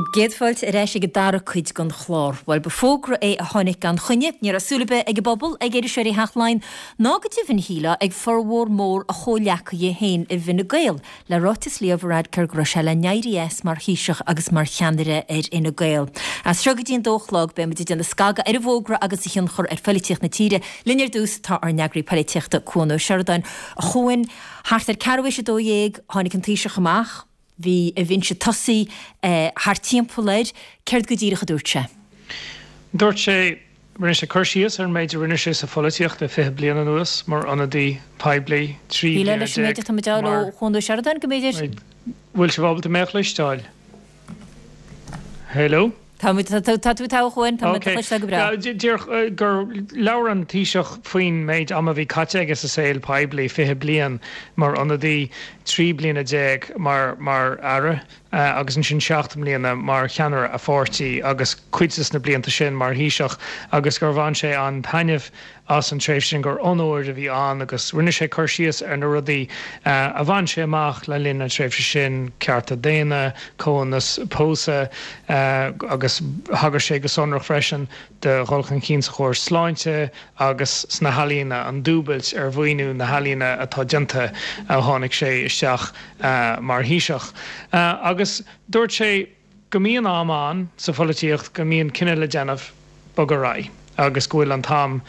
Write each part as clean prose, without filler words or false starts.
Géadfáilt a réis go dara chuid gan chlár, bhil be fógra é a tháinig gan chuine ní a súlabe ag bobbal ag éidir séirí heachláin ná go tíhann híla ag forhór mór a chóleacha dhé héin I bhína gail le rátas líomhráid cur gro se le neiríes mar híiseach agus mar cheanire ina gail. As srugadíon dóchlág be muidir den scaga ar a bhógra agus i chun chur ar feliteach na tíre linear dús tá ar neagraí peliteachta cuanú Seardain a chuin hart ar carhis a dóhéag tháinig an tíiseach amach. Bhí a bhín se tosaí thar timpplaid, céir go dtíire dúirt sé. Dúirt sé rinne sé chuirsíos ar méidir rinne sé sa folaíocht de 5 bliana nuas mar anadí peblií 3 Bhí le leis méidir tamidá ó chunú Seardain go méidir? Bhfuil se bhábal a meach leistáil. Hello? Tá tú tá chuin tá le go bra. Gur leabhar an tíiseach faoin méid am a bhí caite agus a saoil peblií 5 blian mar anadí 3 bliana déag mar ara agus an sin 7 bliana mar cheanar a 40 agus cuidas na blianta sin mar híiseach agus gur bhain sé an taineh as an tréimh sin gur onóir a bhí an agus rinne sé chuirsíos ar na rudaí a bhain sé amach le linn an tréimh sin cearta déine cónas pósa agus hagar sé go sonrach freisin de gholchan cín sa chóir sláinte agus sna halína an dúbailt ar bhaoinú na halína atá dianta a tháinig sé isteach mar híiseach. Agus dúirt sé go mííon amán sa folaíocht go mííon cinenne le déanamh bogarrá. Agus gohfuil an tam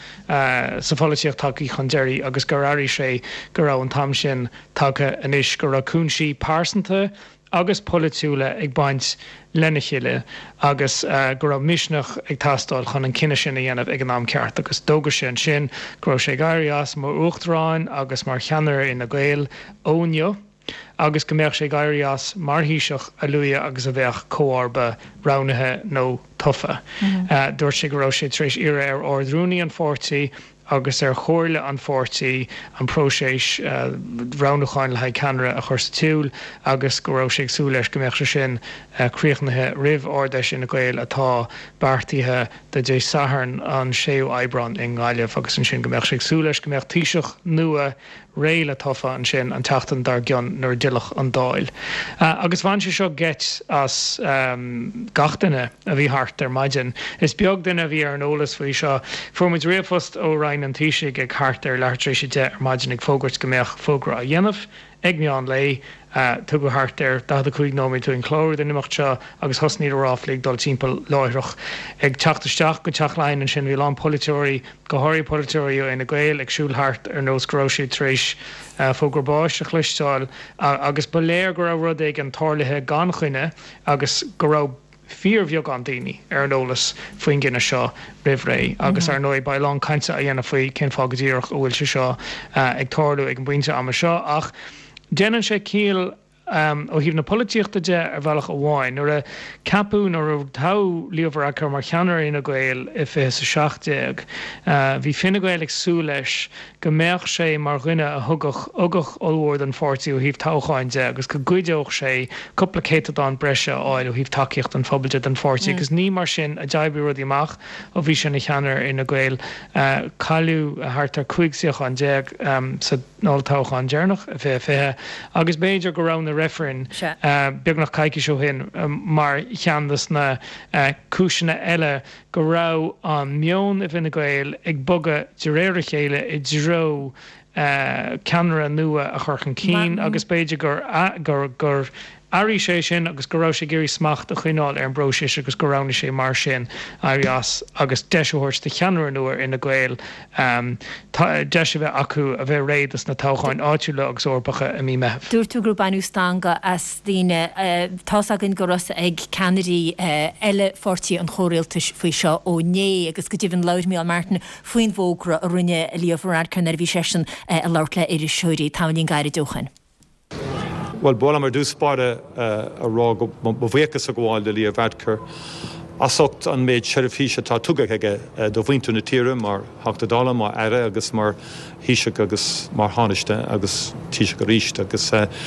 sa folaíocht takeí chun deirí agus gur airí sé go rá an tam sin take inis go ra cúnsí pásanta agus politúla ag baint lennechiile agus go ra misneach ag tastáil chun an cinenne sin a dhéanamh ag an am ceart agus dógur sin gro sé gairías mar uachtaráin agus mar cheanar ina gail óneo. Agus go mbeadh sé gairías mar híiseach a luia agus a bheith comharba ránathe nó tufa. Dúirt sé go raibh sé tréis ire ar ordrúnaí an 40 agus ar chóirle an 40 an próséis ránacháin le haid ceanara a chur sa túil agus go raibh sé agsú leis go mbeadh sé sin críochnathe rih ordeis ina gail atá beartaithe de dé sathairn an séú Aibreán in Gáileamh agus an sin go mbeadh sé agsú leis go mbeadh tíiseach nua réile tofa an sin an tatan dar gian nuair dilach an dáil. Agus bhain sé seo get as gachtainine a bhí hart ar maidin. Is beag duine bhí ar an ólas faoi seo formid réamhfost ó rain an tíise ag hart ar leirtrééis de ar maidin ag fógurt go mbeadh fógra a dhéanamh ag meán lei tu go hart ar da chuig nóí tú an chlóir den imimecht seo agus hosníí ráflaigh dul timppel láireach ag teachtaisteach go teachlein an sin bhí an politeóí go háirí politeóí ina gail ag siúlthart ar nós groisiú trééis fógur báis a chluisteáil agus beléir go raibh rud ag an tálathe gan chuine agus go raibh fíor bheag an daoine ar an ólas faoin gine seo rihré agus ar nóid bailán cainte a dhéanana faoi cin fágadíoch ó bhfuil se seo ag táirú ag an buinte am seo ach déanann sé cíal ó híomh na políochta de ar bhealach a bháin nuair a capún ar tá líomhar a mar cheanar ina gail I fi sa 60 bhí finna gail ag sú leis go mbeadh sé mar rinne a thugach óhhar an 40 ó híomh táchain de agus go gcuideoch sé copplicéad an breise áil ó híomh takeíocht an phobalte an 40 agus ní mar sin a deibú rudí amach ó bhí sin na cheanar ina gail callú a thart ar chuigseoch an deag sa náiltácha an dearnach a fé agus béidir go rán na referin beag nach caiici seo hin mar cheandas na cúisina eile go rá an mion a bhína gail ag boga de réire chéile I dro ceanara nua a churchan cín agus béidir gur airí sé sin agus go raibh sé géirí smacht a chuineáil ar an brosis agus go rána sé mar sin airías agus deisiúirt de cheanara nuair ina gail deisi bheith acu a bheith réadas na táchain áitiúla agus orpacha a mí meh. Dúir tú grúp anú stanga as tíine tásagann go rosa ag Canadaí eile 40 an chóréaltas faoi seo ó né agus go dtíhann leir mí Martin faoin bhógra a rinne líomhrád chunar bhí sesin a leirt le idir seoirí táhaín gaiire dúchan. Well, bóla mar dúspáide a rá go bhhéchas a gháil de líomh bhadcur. Asocht an méid seirifhíise tá tugadh aige do bhaintú na tíre mar thugtadála mar aire agus mar híiseach agus mar tháinaiste agus tíise go ríist agus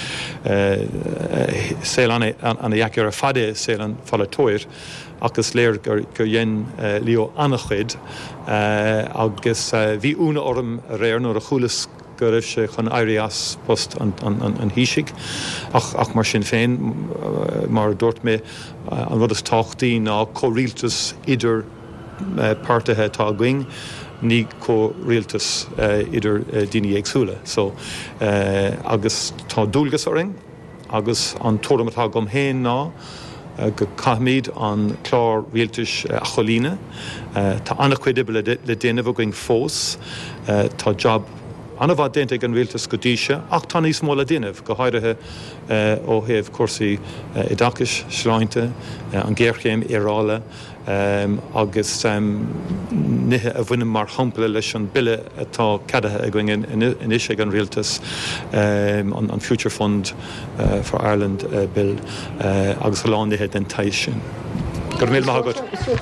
saoil anna dheacear a fadé saoil an falatóir agus léir gur dhéon lío annach chuid agus bhí úna orm a réir nuair a chulas go raibh sé chun aireas post an hísigh ach mar sin féin mar dúirt mé an rud is táchtaí ná chomhrialtas idir páirtithe tá going ní chomhrialtas idir daoine éagsúla. So agus tá dúlgas oring agus an tóram atá gom héin ná go caithmid an chlár rialtais a cholíne. Tá annach cuidible le déanamh going fós, tá job anna bhá déanta an rialtas go díise, ach tá níos móla déanamh go háirithe ó thaobh cuasaí Oideachais, Sláinte, an ggéirchéim Éireála, agus nithe a bhfuinnim mar hampla leis an bille atá cadathe a going in isise an rialtas an Future Fund for Ireland bill agus lánithe den taith sin. Gur mé mágad.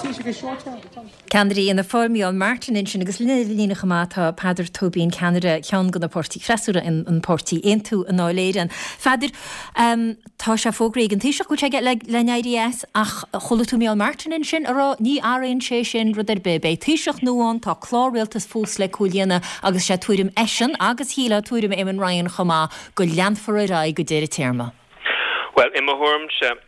Canadaí ina formiúil Martin sin agus lína chamátá Pádar Tóbín Canada cean go na Portí freisúra an Portí Aontu an áléirean. Fadidir tá se fógraigh an tíiseach go teige le NIDS ach chola tú míall Martin sin ará ní áraonn sé sin ruidir be tíiseach nuán tá chláréaltas fós le cúlíana agus sé tuairim eisin agus híla tuairim éman Ryan chomá go leanfar ará go déir téirma. Well, in my home,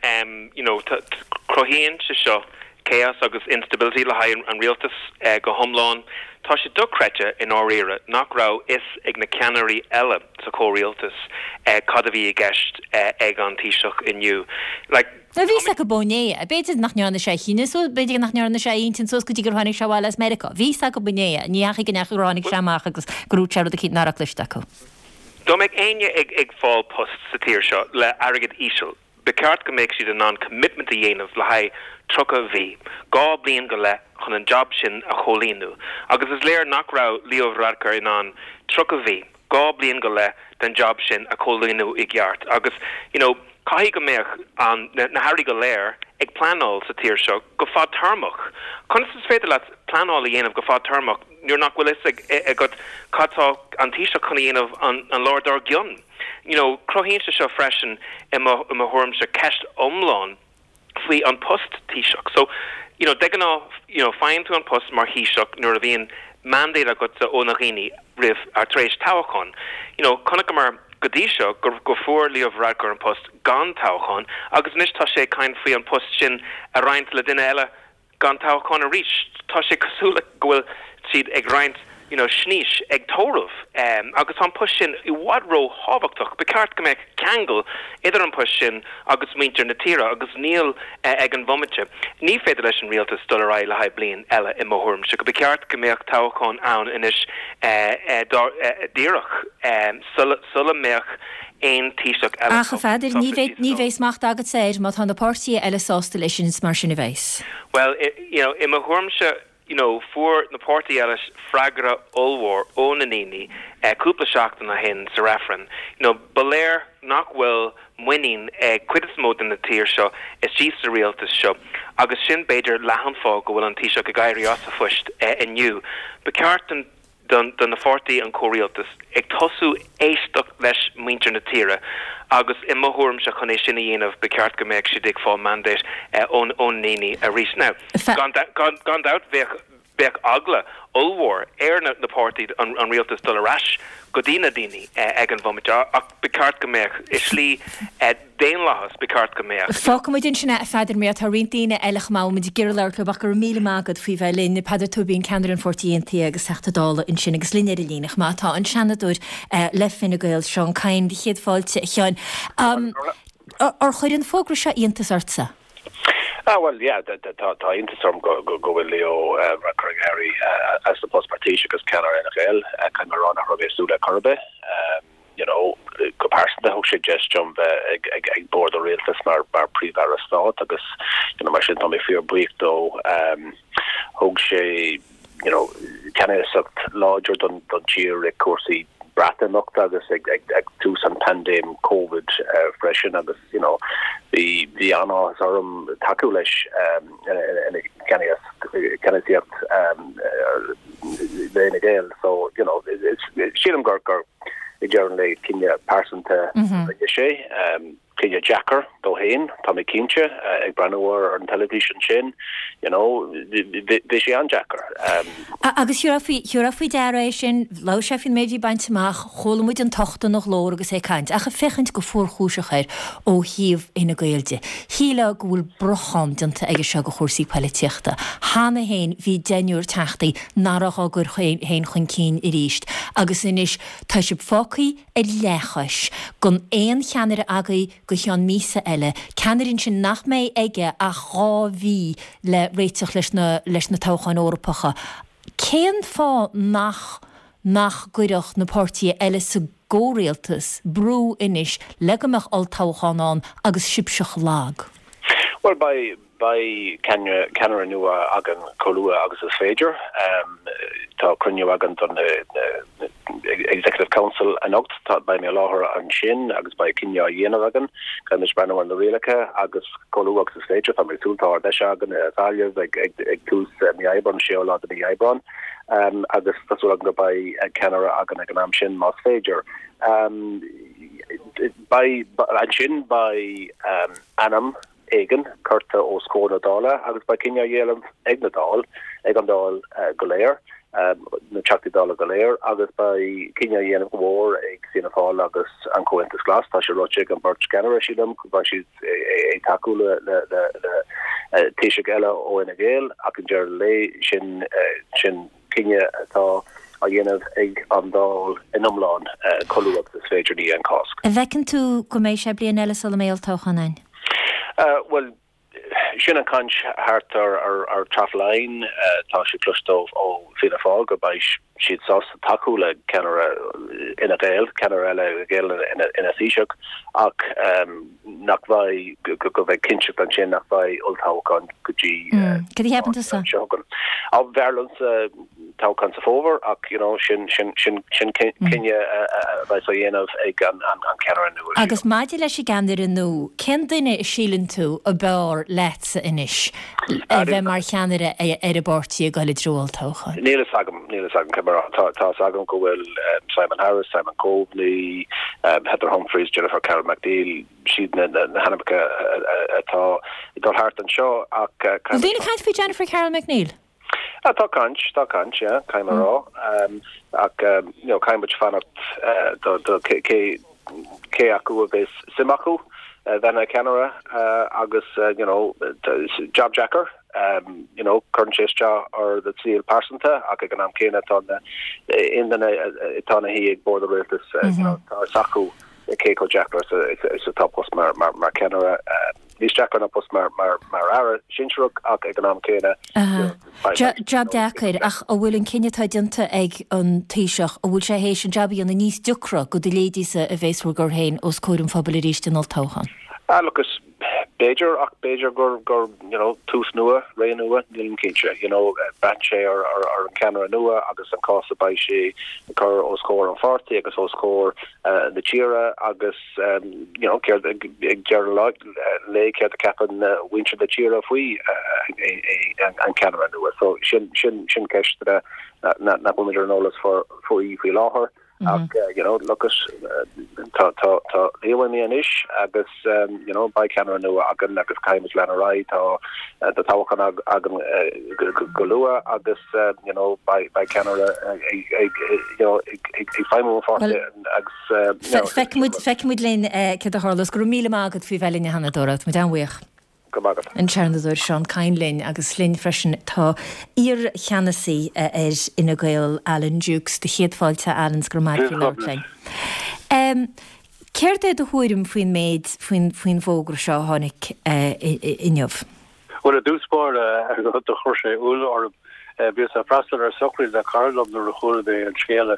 crohíonn se seo chaos agus instability le haid an rialtas go thomláin tá sé docrete in áíire nach rá is ag na ceannarí eile sa córialtas cad a bhí a gceist ag an tíiseach inniu. Na bhí sa go bóné a béidir nach nearna sé chinine so beidir nach nearna sé intin sos go dtí gur tháinig seáil as America. Bhí sa go buné níach gan nachránig seach agus grútear a cí nach listeach. Dom ag aine ag fáil post sa tíir seo le agad ísisiil. Beceart go méid siad an non-commitment a dhéanamh le haid trocha bhí. Gá blion go le chun an job sin a cholíonú. Agus is léir nach rá Leo Varadkar in an trocha bhí. Gá blion go le den job sin a cholíonú i gceart. Agus, caithí go méach an na hairí go léir ag planáil sa tíir seo go fád tarmach. Chun is féidir le planáil a dhéanamh go fád tarmach, nuair nach bhfuil is ag catá an tíiseach chun dhéanamh an Lord ar gion. Crohíonn se seo freisin I thuirm se ceist omláin faoi an post tíiseach. So, degan fáin tú an post mar híiseach nuair a bhíon mandate a go sa ónachíní rih ar trééis táchán. Conach go mar godíisio go fuór Leo Varadkar an post gan táchán, agus níos tá sé cain faoi an post sin a roinnt le duine eile gan táchán a ríis. Tá sé cosúla gohfuil siad ag roinnt sníis ag tóramh agus an push sin I wadró hábhachtach beceart go méid ceangal idir an push sin agus mítar na tíra agus níl ag an bhomite. Ní féidir leis an rialtas dulrá le haid blion eile I mórm se go beceart go méid táchán ann inis díireach sulla méach ein tíiseach eile. Acha fadidir ní bhééis macht agat séir má tá na Portí eile sásta leis sin mar sin a bhéis. Well, I mórm se for na Portí eile fragra olwar ónaníní cúpla seachtain na hen sa referen. Beléir nach bhfuil muinning cuidismód in na tíir seo is síos sa rialtas seo agus sin beidir lehan fá go bhfuil an tíiseach a gaiirí as a fuist inniu. Beceart don na Portí an córialtas ag tosú éisteach leis muintir na tíre agus I mórm se chun é sinna dhéanamh beceart go méid si ag fá mandate ón níní a rís now. Gan out bheith agla olwar na Portí an rialtas dulrás go dtína daoine ag an bhomite ach beceart go méid is slí déanlachas beceart go méid. Fácamid sinna a feidir mé tá ritíine eileach má muid ggéir clubach gur míle mágad faoi bheith linn Pádar Tóbín Canada an Fortíontaí agus seachtadála in sin agus líine líneach má tá an seanadúir le finna gail seán cain de chéad fáilte cheáin. Ar chuir an fógra se iontas artsa? Well, yeah, tá intasarm go bhfuil Leo Varadkar as the post partíise agus ceannar NHL cain mar an a robéisúla chorbe. Go páirsan thug sé just jump ag board a rialtas mar príomhhar stát agus mar sin tá mé fear buíoch dó thug sé ceanna sucht láidir don tíir ag cuasaí brata nocht agus ag tú san pandéim COVID freisin agus the anna orm takeú leis ceannaíocht léna géil so it's sílam gur I generally cinne pásanta sé Kenya Jacker do hain Tommy Kinche ag Brandwar an television sin vi sé an Jacker agus hiúrafi deéis sin lá sé fin méidí baintach chomuid an tochtta nach lór agus é caiint a fechant go fórchúiseir ó híomh ina gailde. Híle gohfuil brochananta aige se go chósaí politiachta. Hána héin hí déúr teachtaí náraá gur héin chun cín i ríist. Agus inis tá si fócaí i lechais gon éon cheanar agaí go chean mísa eile. Ceanarinn sin nach mé aige a cháhí le réiteach leis na táchain Órapacha. Céan fá nach gcuireach na pártaí eile sa ggóréaltas brú inis legamach all táchaánán agus sibseach lag. Well by Canara nua agan kolua agus is féidir tá crunne agan don Executive Council anocht tá by me láhar an sin agus by Kinya Yena agan gan is brenn an rélecha agus kolua agus is féidir tá túltá de agan values ag tús mi Ibron séolá de Ibron agus tá agan by Canara agan ag an am sin mas féidir by an sin by Anam Egan, Curta ó Scóna Dála, agus ba Kinya Yellam ag na dál, ag an dál goléir, na Chakti Dála goléir, agus ba Kinya Yellam War ag Sina Fáil agus an Coentus Glas, tá sé roiig an Birch Ganara sílam, ba si é taú le Taoiseach eile ó ina géal, ac an deir lé sin Kinya atá a dhéanamh ag an dál in omláin colúach is féidir ní an cosc. A bhecinn tú go méid sé blian eile sa méal táchanin? Well, sin an kanch hart ar trafline tá si clustov ó Fianna Fáil go bei siad sás taúla Canara ina gael Canarella gael ina Taoiseach ach nach bhai go bheith kinse an sin nach bhai ultáán gotí Could he happen to sa? Á Verlans tákan sa fóver ach sin Kenya bhai sa dhéanamh ag an Canara nu. Agus maidir leis sé gandir in nó cén duine is sílan tú a bear lesa inis a bheith mar cheanara ar a bortí a goile dróiltócha. Níle sagam tá sagam go bhfuil Simon Harris, Simon Coveney, Heather Humphreys, Jennifer Carroll McNeil, siad na Hannibal atá dul hart an seo ach Dhéana caiint fao Jennifer Carroll McNeil? Tá canch, yeah, caiim ará ach caiim fannacht cé acu a bheith simachu then Canara agus job jacker current ja or the seal parsanta ag an am céine in itana hi ag board realtas saku Keiko Jacker is a top post mar Canara Nis Jacker na post mar ara Shinruk ag an am céine Job decair ach a bhfuil an cinnetá dinta ag an Taoiseach a bhfuil sé hééis an jobí an na níos dúcra go délédísa a bhéisú gur hain os cuairm fabal ríiste an táchan. Lucas Bejer gur tús nua ré nua nílim kinse batché ar an Canara nua agus an casa bei sé chur ó scór an farti agus ó scór na tíra agus ag le ce a capan winter de tíra faoi an Canara nua so sin ceiste na bumidir nólas faoi fao láthair Lucas tá léhaimi an isis agus by Canara nua agan agus caiimis lena right tá the táchan agan golua agus by Canara ag feimú forte agus Feicimid linn ce a hálas gur míle agad fao bhelín hanna dórat mu anhuioch. An Charnadúir Seán Cainlinn agus linn freisin tá ír cheannaí ar ina gail Alan Dukes de chéadfáilte Alans Grammar Lein. Céir é do thuirim faoin méid faoin fógra seo tháinig inniuh? Well a dúspóir do chuir sé úl or bhí a freistal ar sochraí a carlam nó a chuir é an scéile.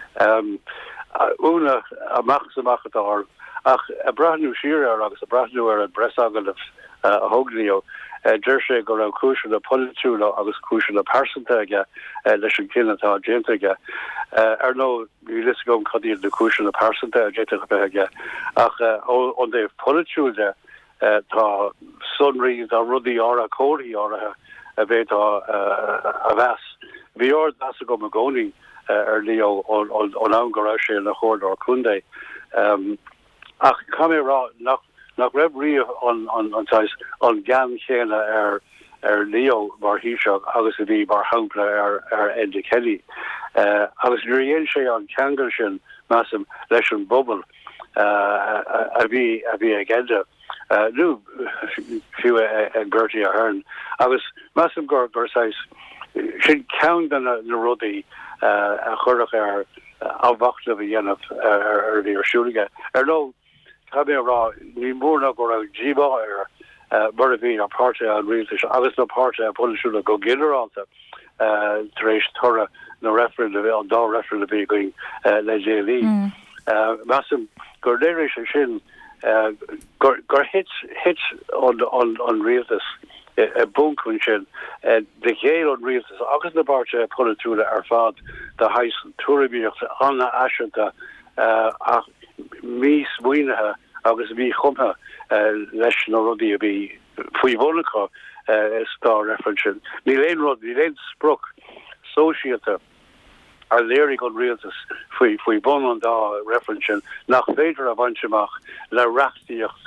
Úna amachchatá ach a brathnú siar agus a brathnú ar an bresagal a hoglío deir sé go an cúisiú a polúla agus cúisiú a persanta aige leis an cinnatá déntaige ar nó lis gom chodíir de cúisiú a persanta a déteach aige ach on déh polúide tá sunrí a rudí ára cóí árathe a bheit a bheas. Bhí or as a go a gcóí ar lío ón an gorá sé na chóir or chundé ach camérá nach nach raibh riamh an gan chéile Leo mar híseach agus a bhí mar hapla Enda Kelly. Agus nuair sé an ceangail sin massam leis an bubble a bhí agenda. Nu fiú a Gertie a Hearn. Agus massam gur sais sin count an na rudaí a churach ábhachtla bhí dhéanamh bhí arsúlaige. No, cha mé rá ní mórna go raibh ddíbá mar a bhí a páirte an rialtas agus na páirte a polisúla go ginearálta tar éis thora na referendum an dá referendum bhí going le JLí. Massam gur léiréis sin gur hit an rialtas a bunkun sin de héal an rialtas agus na páirte polisúla ar fad de hais túrabíocht anna asanta ach mí smuoinethe agus bhí chumtha leis na rudí a bhí faoi bhnacha stá referensin. Ní léon rud, ní léon spruch sóisialta ar léirigh an rialtas faoi bun an dá referensin nach féidir a bhaintseach le reachtaíocht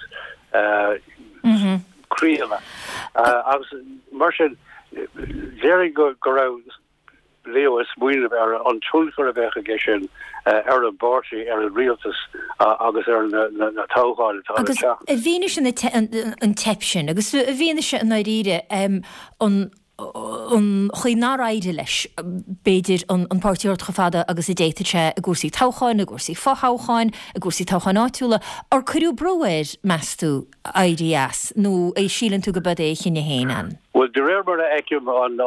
críala. Agus mar sin léirigh go raibh Leo is muoineh ar an túlchar a bheith aige sin ar an báirtí ar an rialtas agus ar na tágáil agus a bhíine sin an tep sin agus a bhíine se an áíre an chuí náráide leis béidir an páirtíort chofada agus i déitete a gúsaí táchaáin, a gúsaí fáthcháin, a gúsaí táchain áitiúla ar chuú broir measú IDS nó é sílan tú go bud é chinne héan. Well, de réir mar eicium an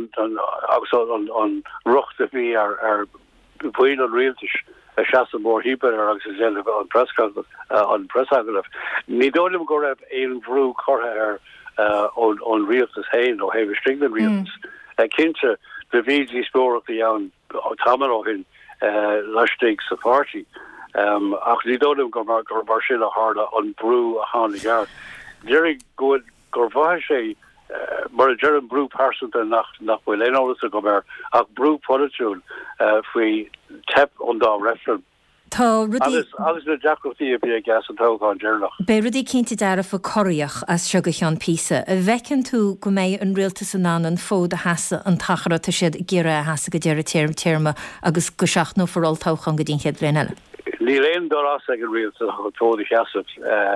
rucht a bhí ar bhuiin an rialtas a seaasa mór híbar ar agus an presaglah. Ní dólim go raibh éon bhrú chortha ar an rialtas hain ó heh stringlan rialtas. Cinnte de bhídí spóracha an tamaróhin leistigh sa pártí. Ach ní dólim gur mar sin a háda an brú a hána gar. Déirigh gur bhaithe sé mar a germ brú persanta nach bhfuil éálas a go mar ach brú polisiún faoi tep an dá referendum. Tá rudí agus na deachtaí a bí a gas an tágáin dearnach. Bé rudí cinnte deara fa choíoch as segaán písa. A bhecinn tú go méid an rialtas an an fód a heasa an tachara tá siad ggéire a heasa go dear téirma agus go seach nó forráil táchan go dtín chéad bléin eile. Ní léon dorás ag an rialtas a tóda cheasad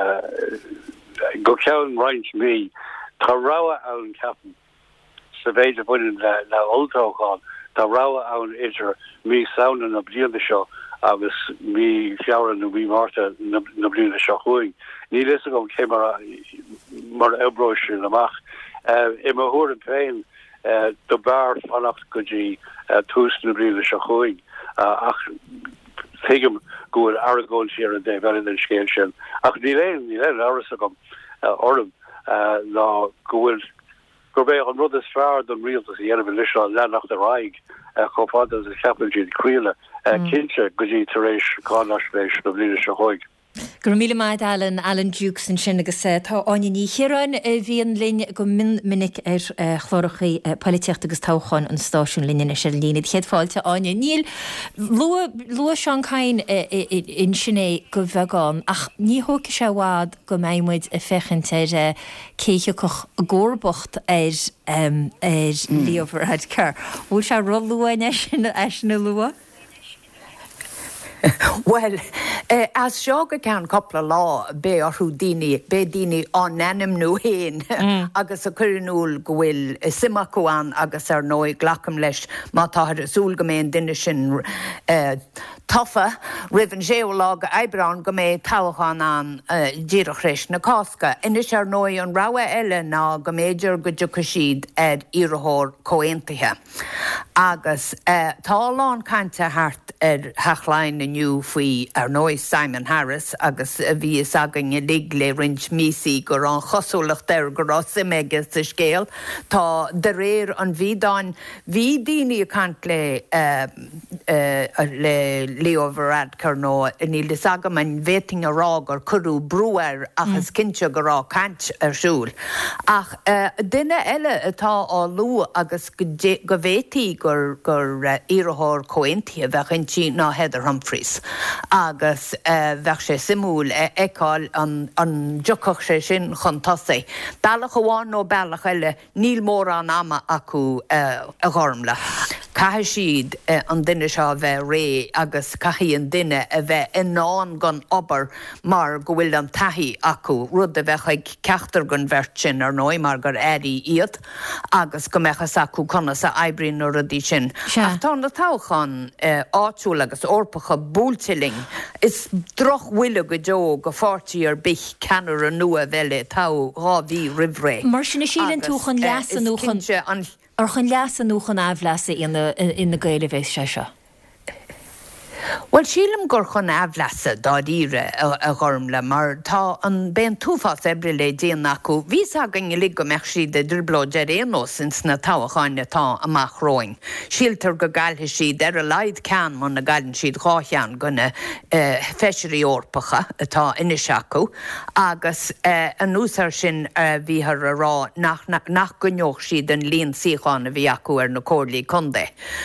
go ceann roinnt mí. Tá ráha ann ceapan sa bhéidir buin le oltóáin, tá ráha ann idir mí saonan na blianta seo agus mí fiabhran nó mí máirte na blianta seo chuing. Ní lei go cé mar ebróisiú amach. I mar thuair an féin do bear fannacht go dtí tús na blianta seo chuing ach tuigim go aragóil siar an dé bheith an scéil sin. Ach ní léon áras agam orm ná gohfuil gurbé an rud is fear don rialtas a dhéanamh leis an lenacht a raig chopádas a chapelgéad críile cinnte go dtí tar éis cánáisbéis na bliana se chuig. Gur míle maid Alan Dukes an sin agus tá aine ní chéráin bhíon linn go minic ar chlórachaí políteach agus táchain an stáisiún linne se lína chéad fáilte aine níl lua seanáin in sinné go bheagán ach ní hóca se bhád go méimmuid a fechanteir céiche chuch ggóirbocht ar líomhharhead ceir. Bhfuil se ru luaine sin eisna lua? Well, as seoga cean coppla lá bé orthú daoine an ennim nó héin agus a chuirnúil go bhfuil simachúán agus ar nói ghlacham leis má tá súl go mé duine sin tofa rihann séolág ebrán go mé táchan an díirech rééis na cáca. Inis ar nói an ráha eile ná go méidir go dúcha siad iarthóir comhaontaithe. Agus táláin cainte thart ar thachláin nniu faoi ar nói Simon Harris agus bhí agan i lig le rint mísí gur an chosúlacht ar go rá simeige sa scéal. Tá de réir an bhídáin bhí daoine a cant le Leoverad Carno níl is aga man véting a rag ar curú brúar achas cinse go rá cant arsúl. Ach duine eile atá á lú agus go bhétí go gur iarthóir cointi a bheitchintí ná Heather Humphreys. Agus bheith sé simúl eáil an jococh sé sin chun tosaí. Bailach amháin nó bailach eile níl mór an ama acu a ghormla. Caithé siad an duine seo bheith ré agus caithí an duine a bheith inán gan obair mar go bhfuil an taithí acu rud a bheith ag ceachtar gan bheirt sin ar nói mar gur éirí iad agus go mechas acu conna sa eibrín nó rudí sin. Ach tá na táchan áitiúil agus orpacha búltiling is droch bhuiile go deo go fáirtíí ar bich ceannar an nua bheile tá rábhí ribré. Mar sinna sílan tú chun leasa nó ar chun leasa nó chun ábhlasa ina gaile bheith seo. Well, sílam gur chun ábhlasa dáíre a ghormla mar tá an ben túfás ebre le déana acu vís agan lig go meach siad de dribblóid énos sins na táhaáine tá amach roing. Síaltar go gailthe siad ar a leid cean man na gailann siad gáchean gona feisirí orpacha atá inis acu agus an úsar sin bhíthar a rá nach gonneoch siad an líon síáin a bhí acu ar na cóirlaí condé.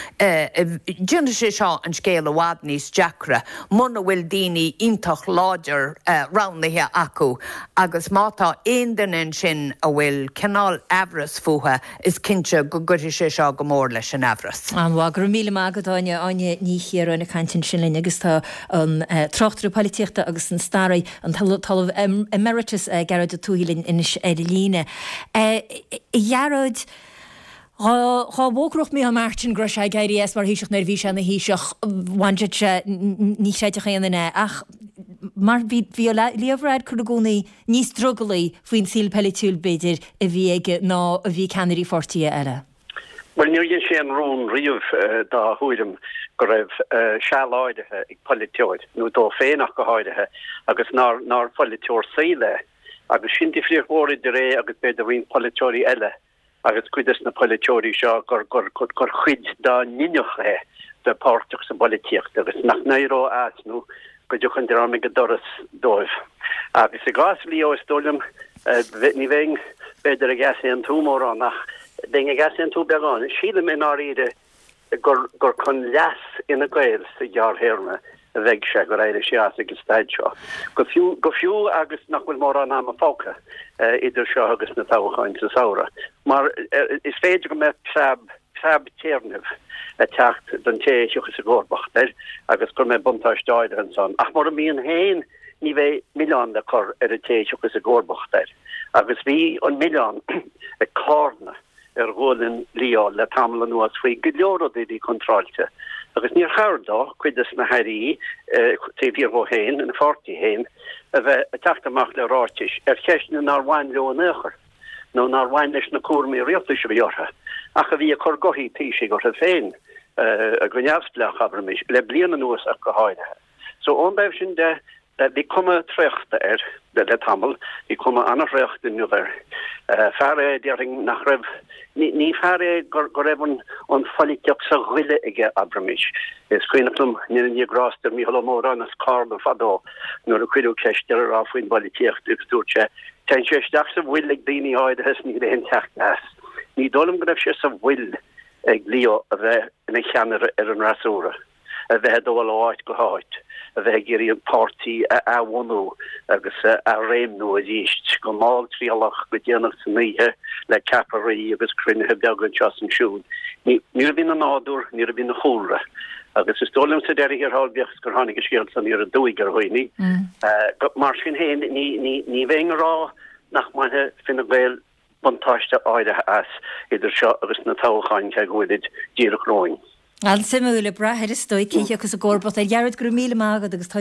Dúna sé seo an scéal a bhád níos Jackra, muna bhfuil daoine iontach láidir rannathe acu, agus mátá aon den sin a bhfuil cinál abras fuatha is cinse go gcuirtí sé seo go mór leis an abras. An bhá gur míle mágadáine aine ní chéar anna cantin sin linn agus tá an trochtú políochta agus an starí an talamh emeritus Gerard Túhílinn inis líne. Jarrod Tá bhócroch mí a Martin gro sé gaiirí mar híiseach na bhí se na híiseach bhainte ní séideach chéanana ach mar bhí líomhráid chu gúnaí níos drogalaí faoin síl peitiúil beidir a bhí aige ná a bhí canirí fortíí eile. Well, níor dhéon sé an rún riamh dá thuidim go raibh sealáidethe ag politeoid nó dó féinach go háidethe agus ná politeoir saoile agus sin difriúhóirí de ré agus beidir bhíon politeoirí eile. Agus cuidas na politeoirí seo gur chuid dá ninneocha de páirteach sa políocht agus nach nairó áitnú go dúchan de am go doras dóibh. Agus i gás lío istólam ní bhéin beidir a gasíon tú mór an nach déng a gasíon tú beagán. Sílam in áíide gur chun leas ina gail sa dearhéirme a bheith se go éidir seas agus staid seo. Go fiú agus nach bhfuil mór an am a fóca idir seo agus na táhaáin sa saora. Mar is féidir go me crab téirnimh a techt don téisiúchas a ggórbachtar agus gur me buntáistáide an son. Ach mar a míon héin ní bheith millián le chur ar a téisiúchas a ggórbachtar. Agus bhí an millián a cárna ar ghólinn líá le tamla nuas faoi go leor dí contráilte. Agus níor chardá cuidas na hairí tíhíor go héin an 40 héin a bheith a teachtamach le ráis ar cheisna nar bhain leo néchar nó nar bhain leis na cuairmí rialta se bheortha ach a bhí a chur gohí tíise go féin a gneamsplach abramis le bliana nuas a go háidethe. So onbeh sin de bhí cuma treachta le tamil bhí cuma anna reachta nuair fearré dearing nach raibh ní fearré go raibh an foliteach sa ghuiile ige abramis. Is cuiinelum ní grástar mí mór an as carb a fadó nuair a cuiidú ceiste ar áfuoin políocht ag stúrte. Ten séisteach sa bhfuil ag daoine áide hes ní réon teachtas. Ní dólam go raibh sé sa bhfuil ag lío a bheith ina cheanar ar an rasúra. A bheith dóil áit go háit. A bheith géirí an pártaí a bhhanú agus a réimnú a díist go máil tríalach go déanach sa níthe le caparí agus crunethe beaggan teas an siún. Ní a bhín an áúr, ní a bhín na chóra. Agus is tólam sa déir ar hálbeachs gur tháinig scéal san ar a dúig ar chuoine. Mar sin héin ní bhéin rá nach maithe finna bhéil buntáiste áide as idir seo agus na táchain te gohfuid díach roing. An simúla brathir is stoi cíe agus a gcórbot a Jarrod gur míle mágad agus tá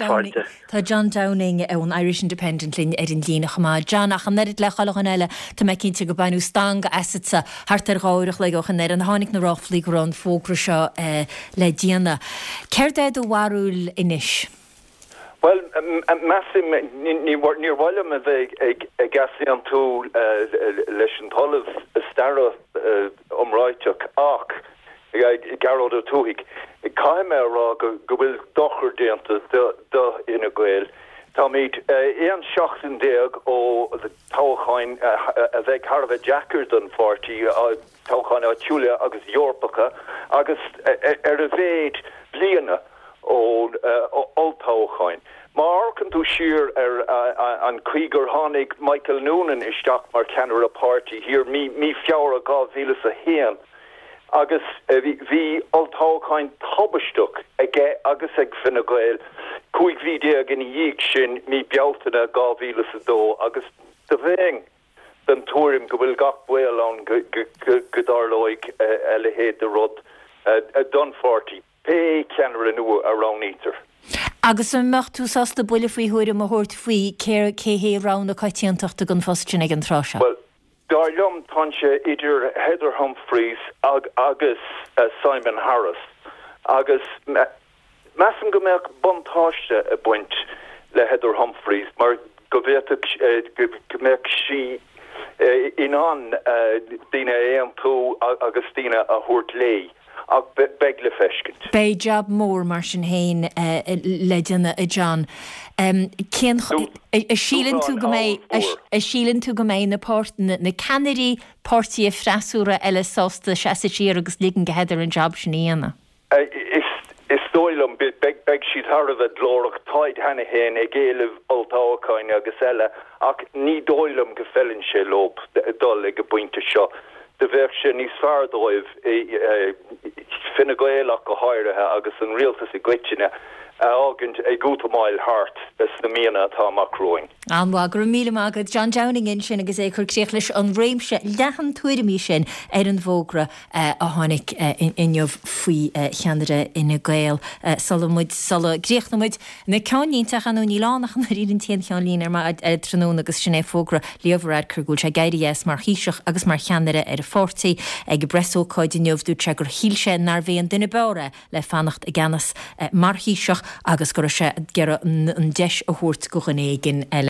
John Downing ón Irish Independent linn ar an lína chamá John ach an nerid le chalachan eile tá me cinnte go banú stanga asatsa hart ar gáirech le gochan ar an hánig na ráflí go an fógra seo le díana. Ceir do warúil inis? Well, massim ní bhhailm a bheith ag gasíon tú leis an talamh stara umráiteach ach Gerard Túhiig. Caiime rá go bhfuil dochar déanta do ina ghail Táid éon seachtain déag ó táchain a bheith Harbh Jackar don fortí táchain á Tuúla agus Eorpacha agus ar a bhéid bliana ó táchain. Mar can tú siar an Krieger Honig Michael Noonan isteach mar Canada Party hir mi fiára gá vílas a héan. Agus hí altáchain tabasteach aige agus ag finna gael cuaig vídeo gan dhéag sin mí bealtainna gáhílas a dó agus de bhéing den túrim go bhfuil gach bhil an godarlóig le héad de rud a Dunforty pe ceanra nua a Rownnítar. Agus an mechtú sásta buile faoi thuir a thuirt faoi céir céhé rán a caiitiantaachta gan fostin ag an tráseo. Well, dar lom tanse idir Heather Humphreys agus Simon Harris agus Massam go meach bontáiste a buint le Heather Humphreys, mar go bhéach go meach si inán dína éantú agus dína a thuirt lé ag beg le feiscint. Bei job mór mar sin héin leidirna a John. Sílan tú go mé na Canary pórtí a freisúra eile sásta seasatíir agus ligan go heidir an job sin íana. Is dóilm beg siad Harbh glórach taid hena héin ag géileh altáchain agus eile ach ní dóilm go fellin sé lob dul ag go buinte seo. De bheith sin níos feardóibh finna gaelach go háirithe agus an rialtas i gcuitine ágant ag gútamáil hart is na míana atá macróing. Anhá gur míle agad John Downing in sin agus é chur críoch leis an réimse lehan tuairimí sin ar an bhógra a tháinig inneomh faoi cheandaire ina gael sala gríochnamuid na ceáíntaach anú ní lánach na ríann tíon cheanlín mar tróna agus sin é fógra leomhráid chugúil se gaiiríes mar híiseach agus mar cheandaire ar a fórtaí ag go bresóáid inneomhdú tre gur híilse nar bhéon duine bára le fannacht a gceannas mar híiseach agus gur se gear an deis a thuirt go chunéigin eile.